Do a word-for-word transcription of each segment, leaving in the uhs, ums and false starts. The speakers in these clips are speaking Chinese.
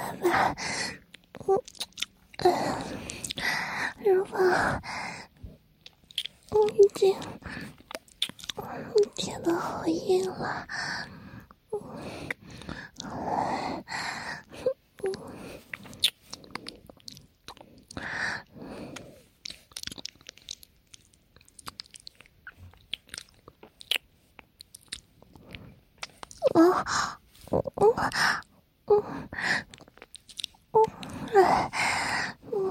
爸，嗯，哎，乳房已经贴得好硬了，嗯，啊，嗯嗯嗯嗯，哎，嗯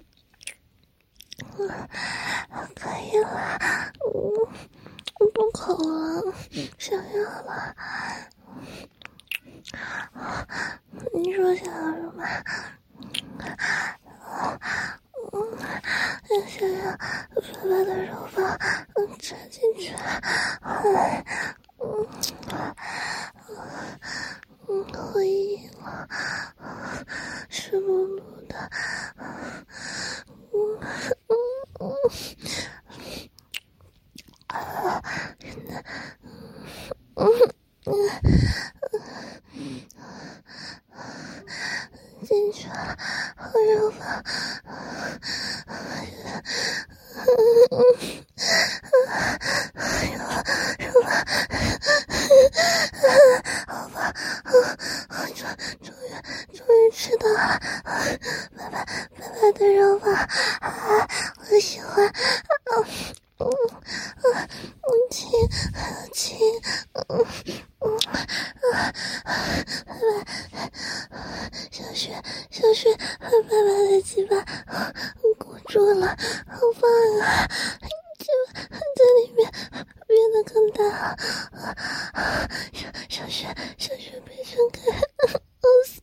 嗯，可以了，嗯，不口了，想要了。你说想要什么？嗯，想要爸爸的乳房，嗯，插进去，哎，嗯，嗯，可以了，湿漉漉的，嗯嗯嗯，啊，嗯嗯。进去了，好热吧？热吧？好吧，终终于终于吃到了，爸爸爸爸的肉吧？啊，我喜欢，嗯嗯嗯嗯，亲亲，嗯嗯啊，爸爸。小雪，小雪，爸爸的鸡巴鼓住了，好棒啊！鸡巴在里面变得更大了。小小雪，小雪被撑开，好死，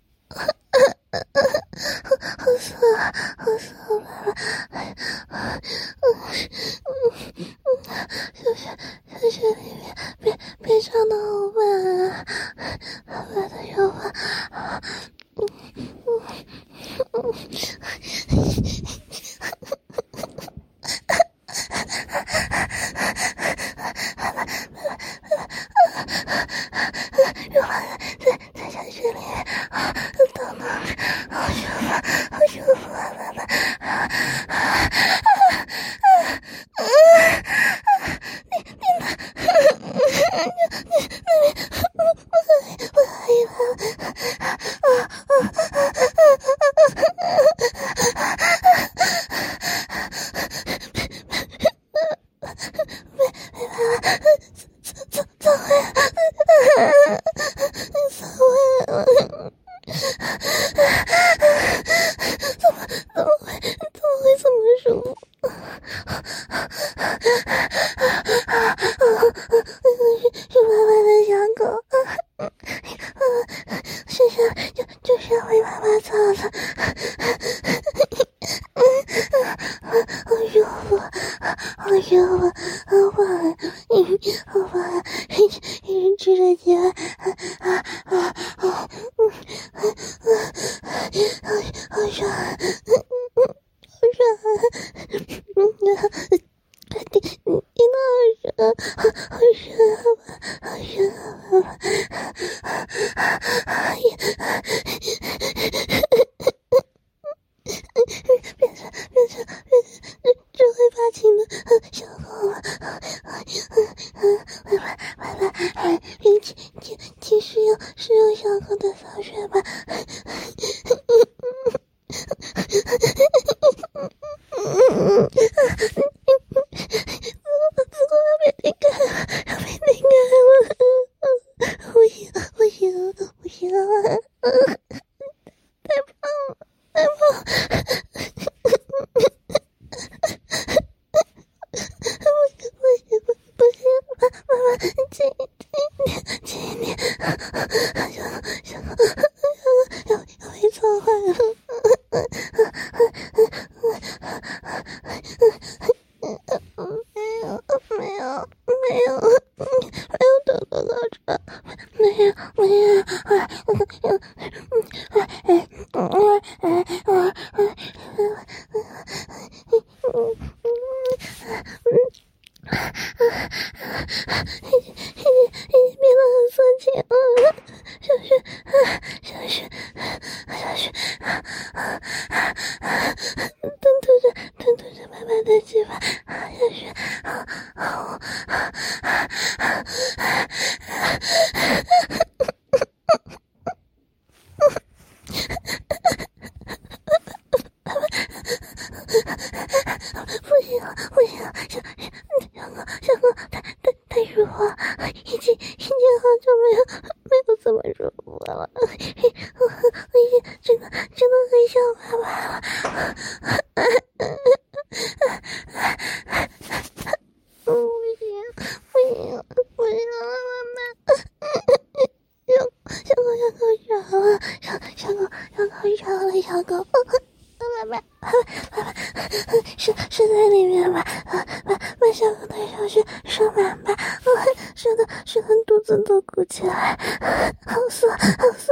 好死了，好死了，爸爸！小雪，小雪里面被被唱的好棒啊！爸爸的肉吧。嗯嗯嗯，肉在在小穴里面啊，等等，好舒服，好舒服啊，爸爸！你你们，你你你不可以，不可以了！啊啊！怎怎会？怎么怎么怎么会怎么会这么舒服？是爸爸的小狗，是是就就是要为爸爸操的，好舒服，好舒服，好棒，好棒，一直一直吃着鸡巴，啊啊啊，嗯嗯嗯，好爽，好爽，嗯。听听到好爽，好爽，好爽，变成变成变成智慧发情的小狗了，爸爸爸爸，哎，请请请使用使用小狗的扫穴吧。被顶开了，被顶开了，不行不行不行，太胖了，太胖了，不行不行不行，妈妈轻一点轻一点，小小要要被操坏了。没有没有没有没有得到高潮，没有没有，哎哎哎哎哎哎，已经变得很色情了，小雪小雪小雪小小狗小狗太太太舒服了，已经已经好久没有没有这么舒服了，我我已经真的真的很想爸爸了。不行不行不行了，妈妈！小狗小狗小了，小小狗小狗小了，小狗。爸爸，爸爸，爸爸，是是在里面吧？把把小狗带上去上满吧。是的，是的，肚子都鼓起来，好酸，好酸。